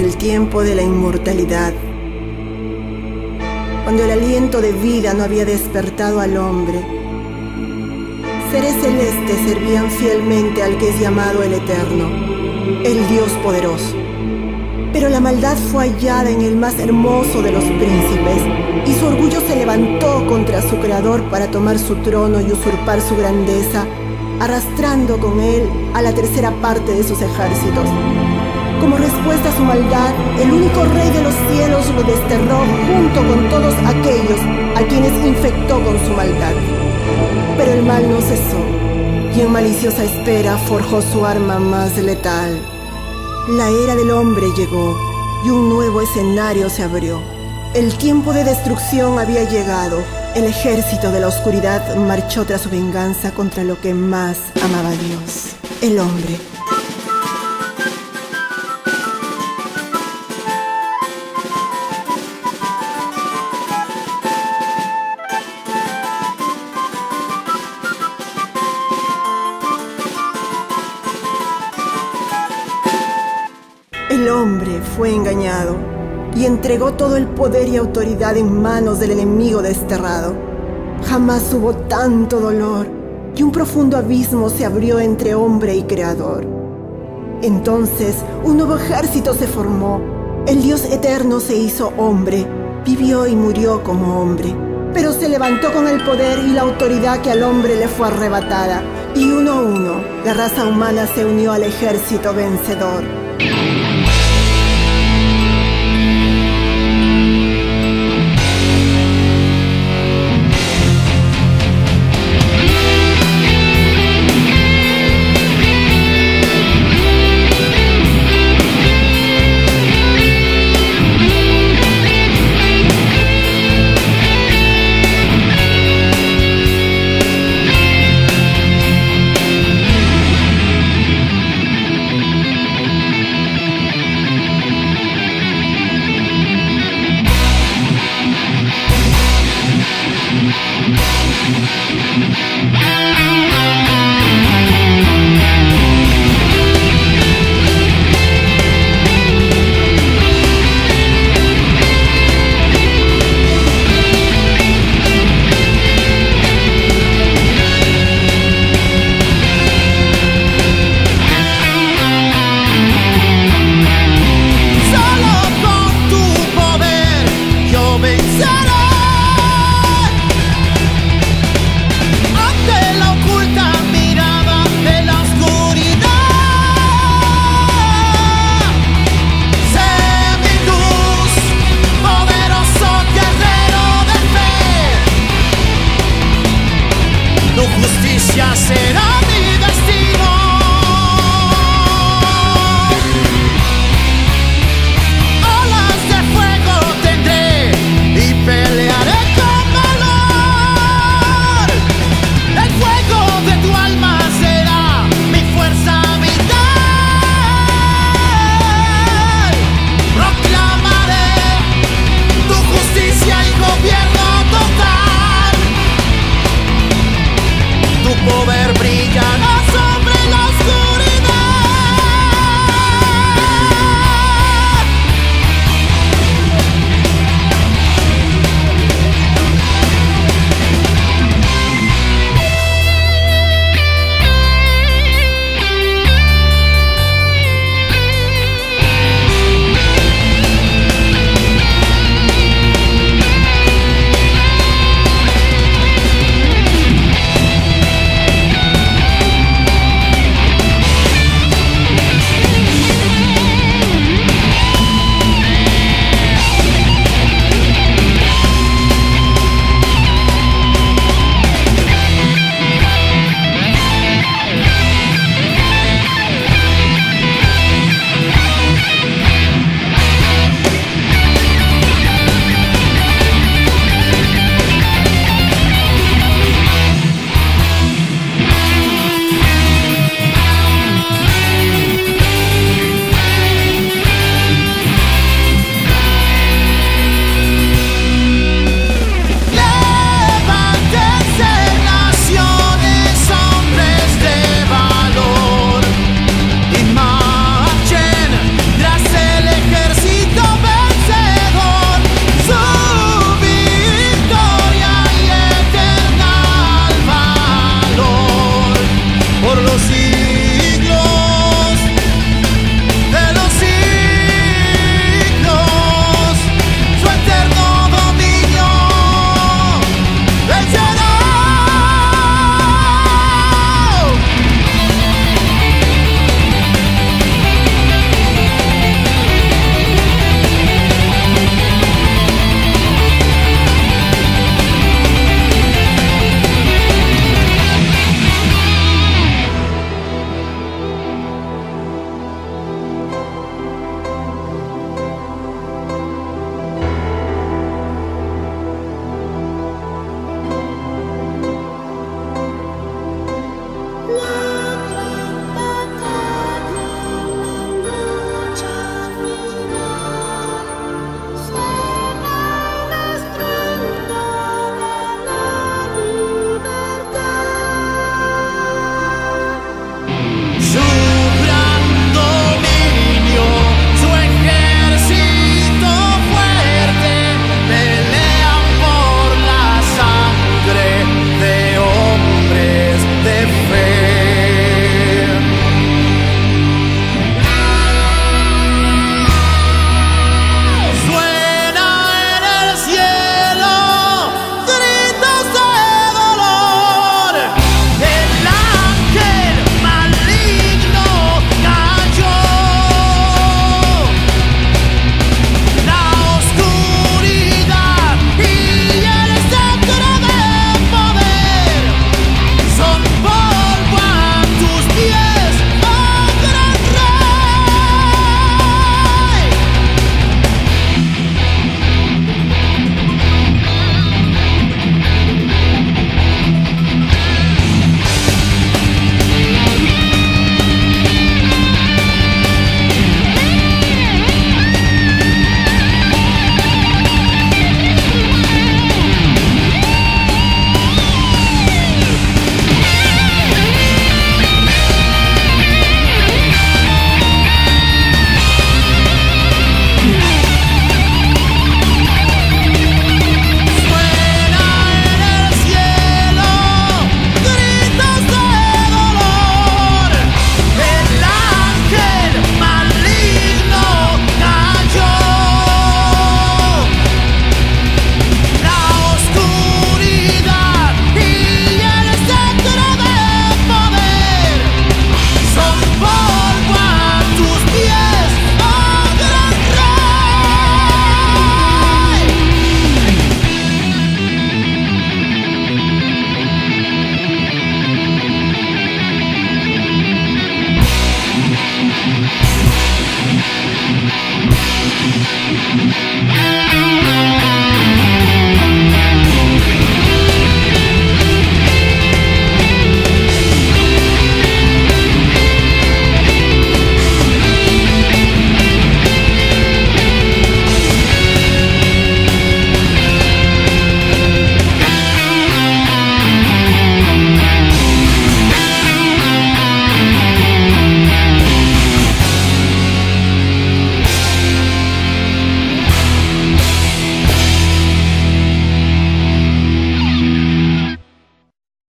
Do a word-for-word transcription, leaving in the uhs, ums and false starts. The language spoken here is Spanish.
el tiempo de la inmortalidad, cuando el aliento de vida no había despertado al hombre, seres celestes servían fielmente al que es llamado el Eterno, el Dios poderoso. Pero la maldad fue hallada en el más hermoso de los príncipes, y su orgullo se levantó contra su creador para tomar su trono y usurpar su grandeza, arrastrando con él a la tercera parte de sus ejércitos. Como respuesta a su maldad, el único rey de los cielos lo desterró junto con todos aquellos a quienes infectó con su maldad. Pero el mal no cesó, y en maliciosa espera forjó su arma más letal. La era del hombre llegó, y un nuevo escenario se abrió. El tiempo de destrucción había llegado. El ejército de la oscuridad marchó tras su venganza contra lo que más amaba a Dios, el hombre. El hombre fue engañado y entregó todo el poder y autoridad en manos del enemigo desterrado. Jamás hubo tanto dolor, y un profundo abismo se abrió entre hombre y creador. Entonces un nuevo ejército se formó. El Dios eterno se hizo hombre, vivió y murió como hombre, pero se levantó con el poder y la autoridad que al hombre le fue arrebatada, y uno a uno la raza humana se unió al ejército vencedor.